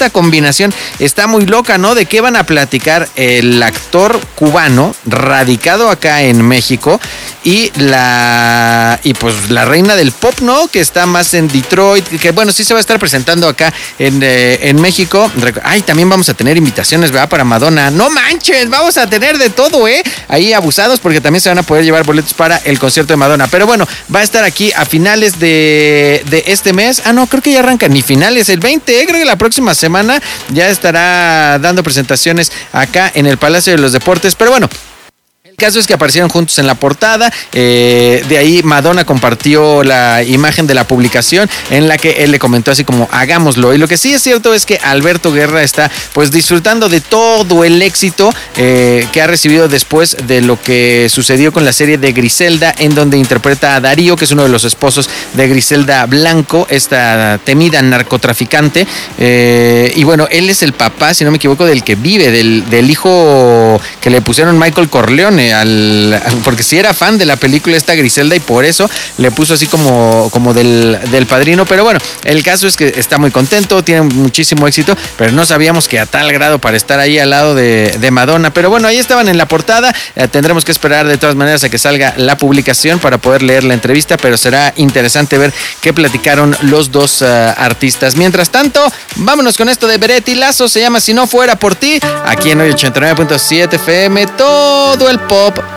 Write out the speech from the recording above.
esta combinación está muy loca, ¿no? ¿De qué van a platicar el actor cubano radicado acá en México y pues la reina del pop, ¿no? Que está más en Detroit, que bueno, sí se va a estar presentando acá en México. Ay, también vamos a tener invitaciones, ¿verdad? Para Madonna. No manches, vamos a tener de todo, ahí abusados, porque también se van a poder llevar boletos para el concierto de Madonna. Pero bueno, va a estar aquí a finales de este mes. No, creo que ya arranca ni finales, el 20, creo que la próxima semana ya estará dando presentaciones acá en el Palacio de los Deportes. Pero bueno, el caso es que aparecieron juntos en la portada. De ahí Madonna compartió la imagen de la publicación en la que él le comentó así como hagámoslo. Y lo que sí es cierto es que Alberto Guerra está pues disfrutando de todo el éxito que ha recibido después de lo que sucedió con la serie de Griselda, en donde interpreta a Darío, que es uno de los esposos de Griselda Blanco, esta temida narcotraficante. Y bueno, él es el papá, si no me equivoco, del que vive, del hijo que le pusieron Michael Corleone, porque sí era fan de la película esta Griselda y por eso le puso así como del padrino. Pero bueno, el caso es que está muy contento, tiene muchísimo éxito, pero no sabíamos que a tal grado para estar ahí al lado de Madonna. Pero bueno, ahí estaban en la portada. Tendremos que esperar de todas maneras a que salga la publicación para poder leer la entrevista, pero será interesante ver qué platicaron los dos artistas. Mientras tanto, vámonos con esto de Beretti Lazo, se llama Si no fuera por ti, aquí en hoy 89.7 FM, todo el pop